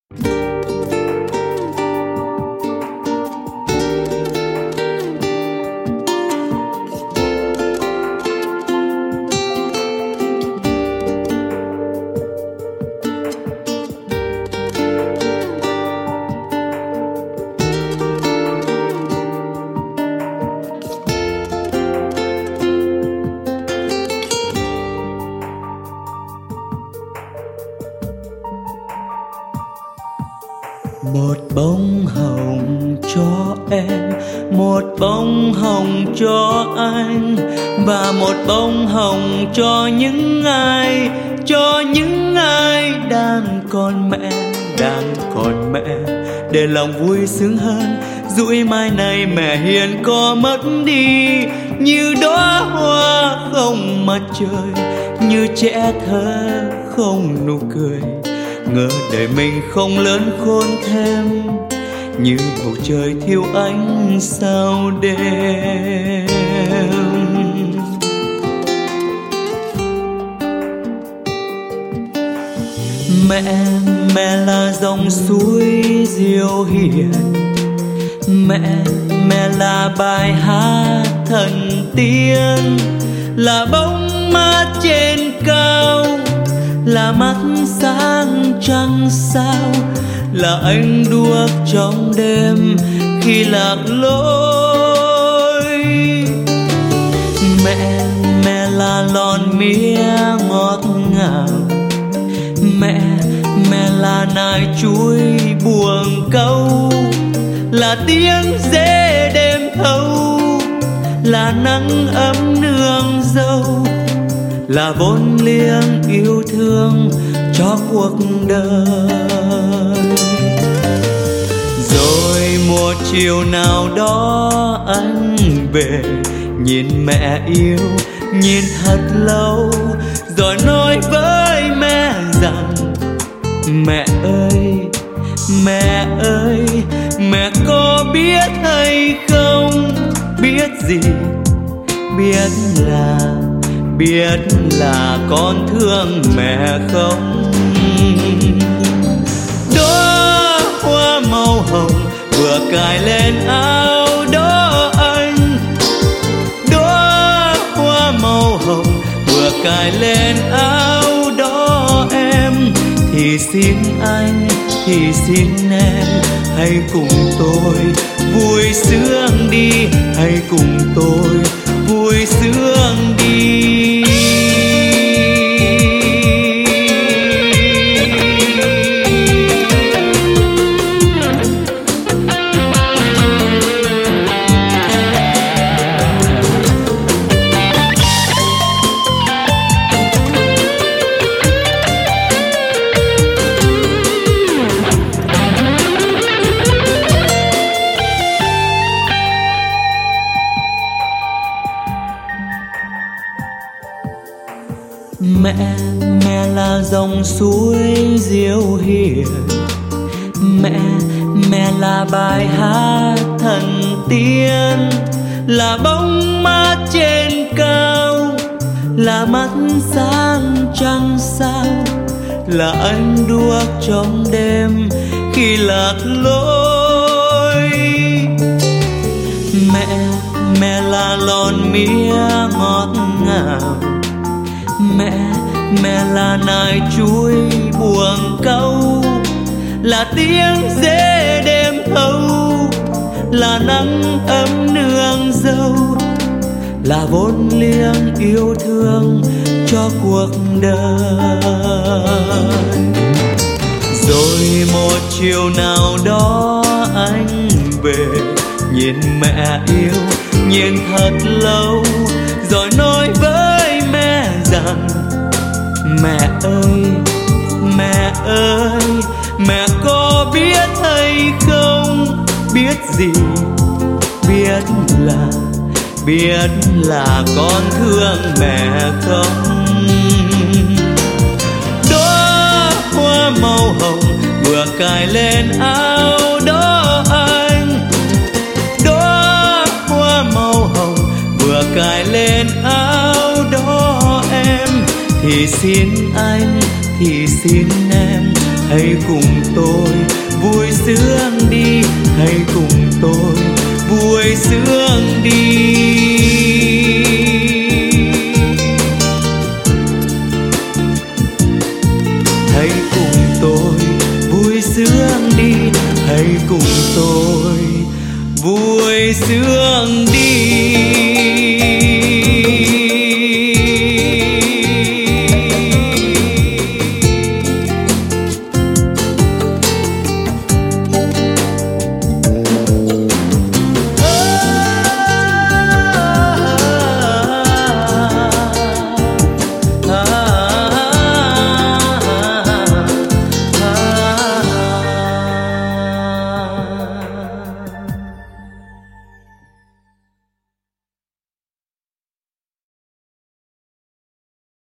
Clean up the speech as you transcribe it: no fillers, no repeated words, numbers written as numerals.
Một bông hồng cho em, một bông hồng cho anh, và một bông hồng cho những ai đang còn mẹ, để lòng vui sướng hơn. Dũi mai này mẹ hiền có mất đi, như đóa hoa không mặt trời, như trẻ thơ không nụ cười. Ngờ đời mình không lớn khôn thêm, như bầu trời thiếu ánh sao đêm. Mẹ là dòng suối diệu hiền, mẹ là bài hát thần tiên, là bóng mát trên cao, là mắt sáng trăng sao, là ánh đuốc trong đêm khi lạc lối. Mẹ là lon mía ngọt ngào, mẹ là nải chuối buồng câu, là tiếng dế đêm thâu, là nắng ấm nương dâu, là vốn liếng yêu thương cho cuộc đời. Rồi một chiều nào đó anh về, nhìn mẹ yêu, nhìn thật lâu, rồi nói với mẹ rằng: mẹ ơi, mẹ có biết hay không, biết gì, biết là con thương mẹ không. Đóa hoa màu hồng vừa cài lên áo đó anh, đóa hoa màu hồng vừa cài lên áo đó em. Thì xin anh, thì xin em, hãy cùng tôi vui sướng đi, hãy cùng tôi vui sướng đi. Mẹ là dòng suối diệu hiền, mẹ là bài hát thần tiên, là bóng mát trên cao, là mắt sáng trăng sao, là ánh đuốc trong đêm khi lạc lối. Mẹ là lon mía ngọt ngào, mẹ là nải chuối buồng câu, là tiếng dế đêm thâu, là nắng ấm nương dâu, là vốn liếng yêu thương cho cuộc đời. Rồi một chiều nào đó anh về, nhìn mẹ yêu, nhìn thật lâu, rồi nói với mẹ rằng: mẹ ơi, mẹ có biết hay không, biết gì, biết là con thương mẹ không. Đóa hoa màu hồng vừa cài lên áo đó anh, đóa hoa màu hồng vừa cài lên áo đó em. Thì xin anh, thì xin em, hãy cùng tôi vui sướng đi, hãy cùng tôi vui sướng đi. Hãy cùng tôi vui sướng đi, hãy cùng tôi vui sướng đi.